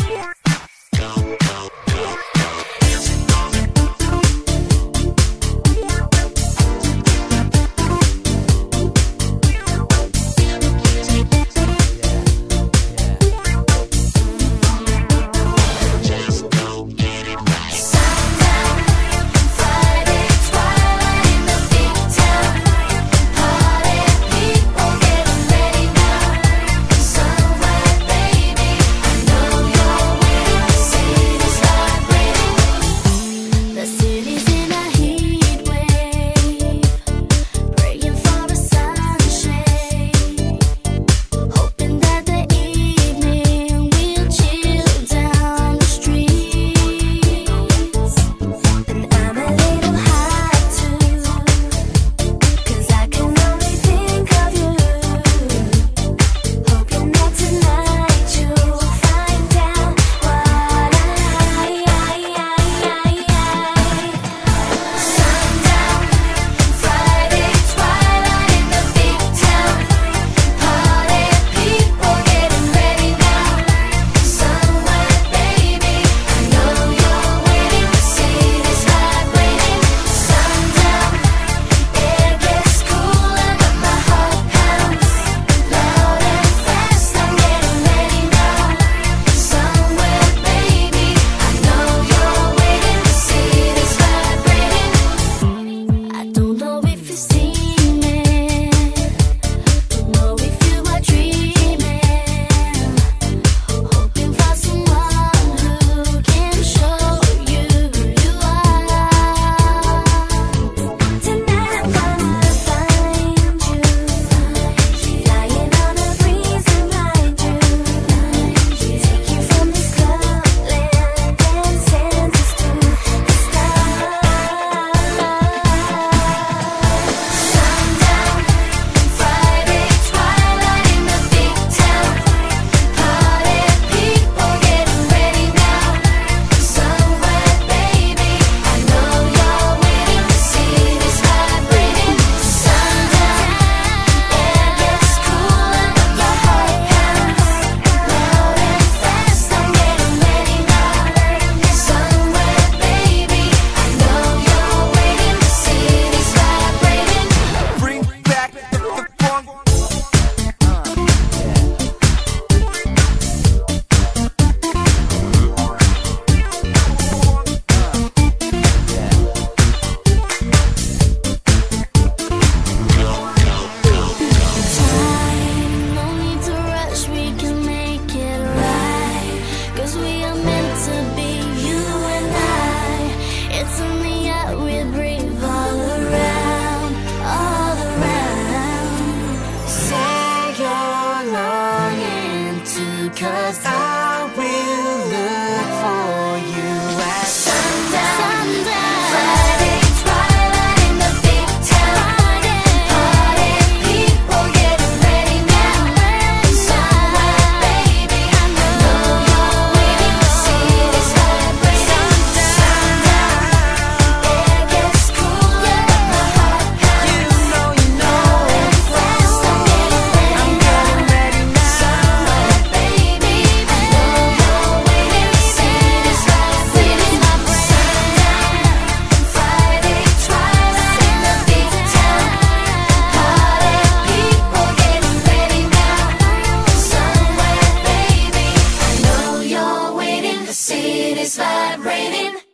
'Cause I will look for you at sundown. Friday twilight in the big town. Party people getting ready now. Somewhere, baby, I know you're waiting to see this vibrating. Sundown, air gets cooler, my heart pounds. You know, and fast, I'm getting ready now. Somewhere, baby, I know you're waiting to see this vibrating. Sundown, Friday twilight in the big town. Party people getting ready now. Somewhere, baby, I know you're waiting to see this vibrating.